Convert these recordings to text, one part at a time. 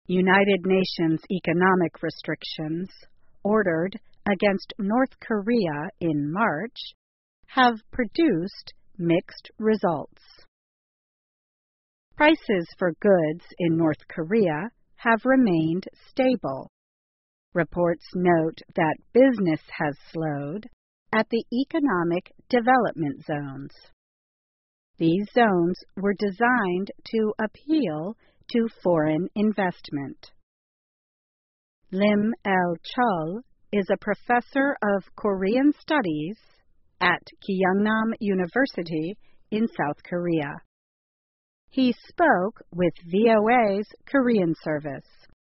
United Nations economic restrictions ordered against North Korea in March have produced mixed results. Prices for goods in North Korea have remained stable. Reports note that business has slowed at the economic development zones. These zones were designed to appeal to foreign investment. Lim El-chul is a professor of Korean Studies at Kyungnam University in South Korea. He spoke with VOA's Korean service.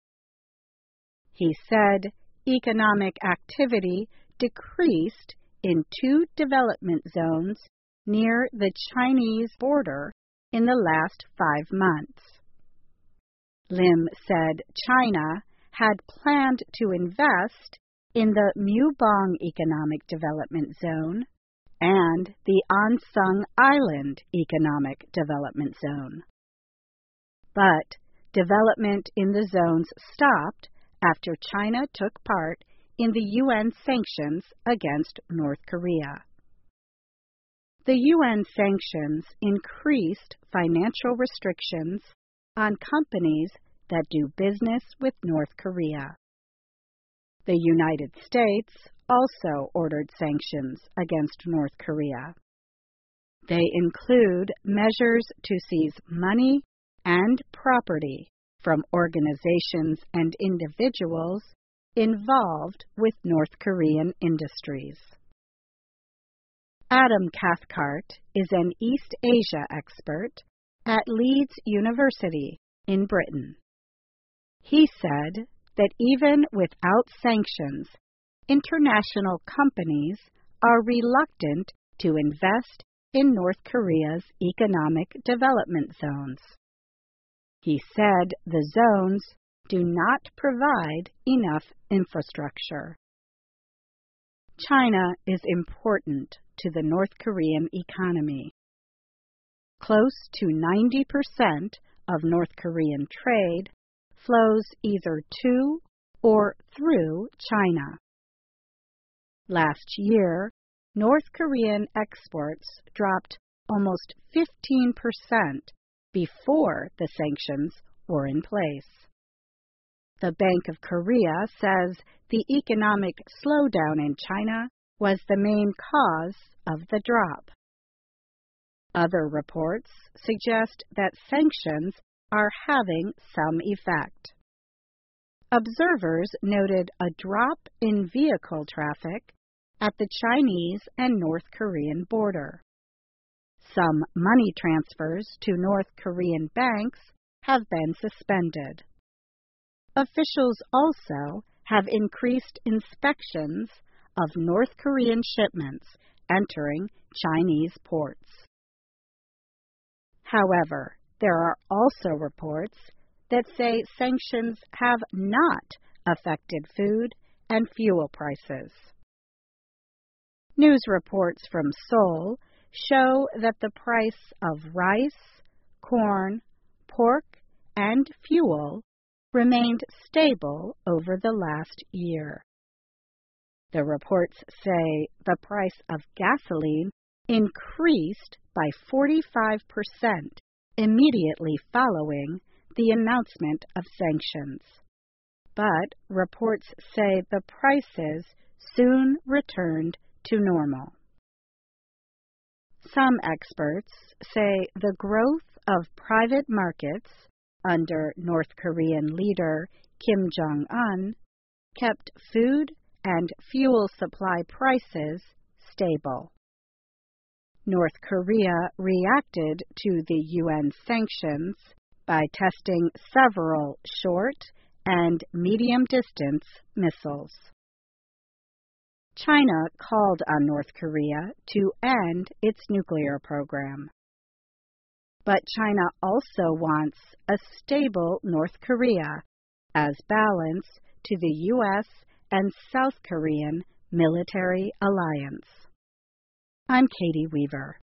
He said economic activity decreased in 2 development zones near the Chinese border in the last 5 months. Lim said China had planned to invest in the Mubong Economic Development Zone and the Ansung Island Economic Development Zone. But development in the zones stopped after China took part in the UN sanctions against North Korea. The UN sanctions increased financial restrictions on companies that do business with North Korea. The United States also ordered sanctions against North Korea. They include measures to seize money and property from organizations and individuals involved with North Korean industries. Adam Cathcart is an East Asia expert at Leeds University in Britain. He said that even without sanctions, international companies are reluctant to invest in North Korea's economic development zones. He said the zones do not provide enough infrastructure. China is important to the North Korean economy. Close to 90% of North Korean trade flows either to or through China. Last year, North Korean exports dropped almost 15% before the sanctions were in place. The Bank of Korea says the economic slowdown in China was the main cause of the drop. Other reports suggest that sanctions are having some effect. Observers noted a drop in vehicle traffic at the Chinese and North Korean border. Some money transfers to North Korean banks have been suspended. Officials also have increased inspections of North Korean shipments entering Chinese ports. However, there are also reports that say sanctions have not affected food and fuel prices. News reports from Seoul show that the price of rice, corn, pork, and fuel remained stable over the last year. The reports say the price of gasoline increased by 45% immediately following the announcement of sanctions. But reports say the prices soon returned to normal. Some experts say the growth of private markets under North Korean leader Kim Jong-un kept food and fuel supply prices stable. North Korea reacted to the UN sanctions by testing several short and medium-distance missiles. China called on North Korea to end its nuclear program. But China also wants a stable North Korea as balance to the U.S. and South Korean military alliance. I'm Katie Weaver.